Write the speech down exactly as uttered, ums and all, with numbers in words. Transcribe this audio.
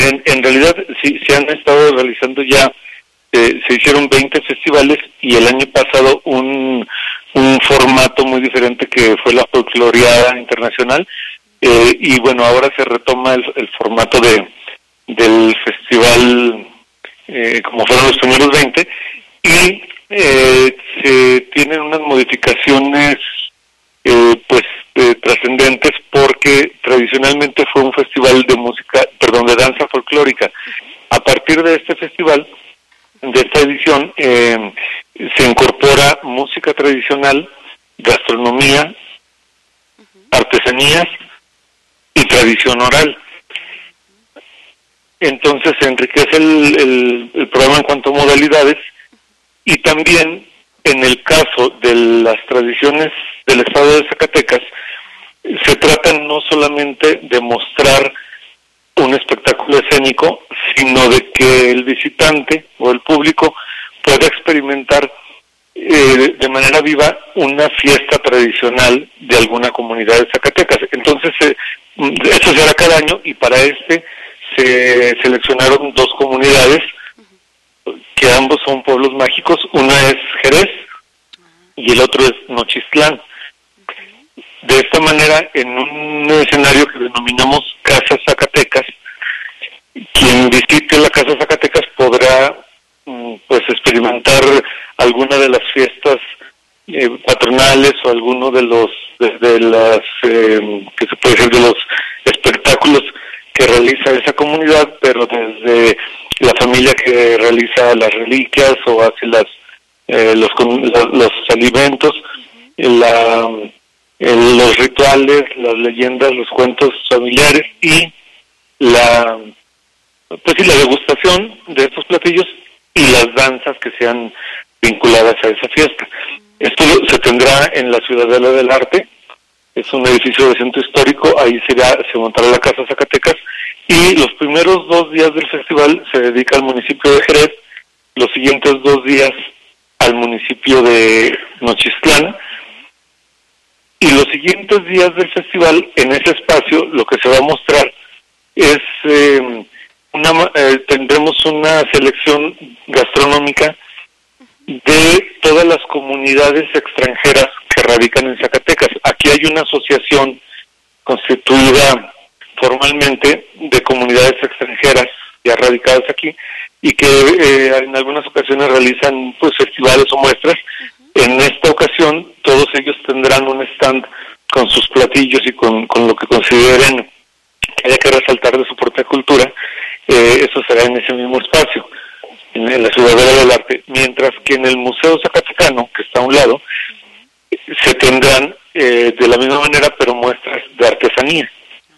En, en realidad, sí, se han estado realizando ya, eh, se hicieron veinte festivales y el año pasado un, un formato muy diferente que fue la Folcloriada Internacional, eh, y bueno, ahora se retoma el, el formato de del festival, eh, como fueron los primeros veinte, y eh, se tienen unas modificaciones eh, pues eh, trascendentes, porque tradicionalmente fue un festival de música, perdón, de danza folclórica. A partir de este festival, de esta edición, eh, se incorpora música tradicional, gastronomía, artesanías y tradición oral. Entonces se enriquece el, el, el programa en cuanto a modalidades, y también en el caso de las tradiciones del estado de Zacatecas, se trata no solamente de mostrar un espectáculo escénico, sino de que el visitante o el público pueda experimentar eh, de manera viva una fiesta tradicional de alguna comunidad de Zacatecas. Entonces, eh, eso se hará cada año, y para este se seleccionaron dos comunidades que ambos son pueblos mágicos. Una es Jerez y el otro es Nochistlán. De esta manera, en un escenario que denominamos Casa Zacatecas, quien visite la Casa Zacatecas podrá pues experimentar alguna de las fiestas eh, patronales, o alguno de los de, de las eh, que se puede decir de los espectáculos que realiza esa comunidad, pero desde la familia que realiza las reliquias o hace las eh, los, los los alimentos, la el, los rituales, las leyendas, los cuentos familiares, y la pues sí la degustación de estos platillos y las danzas que sean vinculadas a esa fiesta. Esto se tendrá en la Ciudadela del Arte. Es un edificio de centro histórico, ahí será, se montará la Casa Zacatecas, y los primeros dos días del festival se dedica al municipio de Jerez, los siguientes dos días al municipio de Nochistlán, y los siguientes días del festival, en ese espacio, lo que se va a mostrar es, eh, una, eh, tendremos una selección gastronómica de todas las comunidades extranjeras que radican en Zacatecas. Aquí hay una asociación constituida formalmente de comunidades extranjeras ya radicadas aquí, y que eh, en algunas ocasiones realizan pues festivales o muestras. Uh-huh. En esta ocasión todos ellos tendrán un stand con sus platillos y con, con lo que consideren que haya que resaltar de su propia cultura. Eh, eso será en ese mismo espacio, en, en la Ciudadela del Arte, mientras que en el Museo Zacatecano, que está a un lado, se tendrán eh, de la misma manera, pero muestras de artesanía.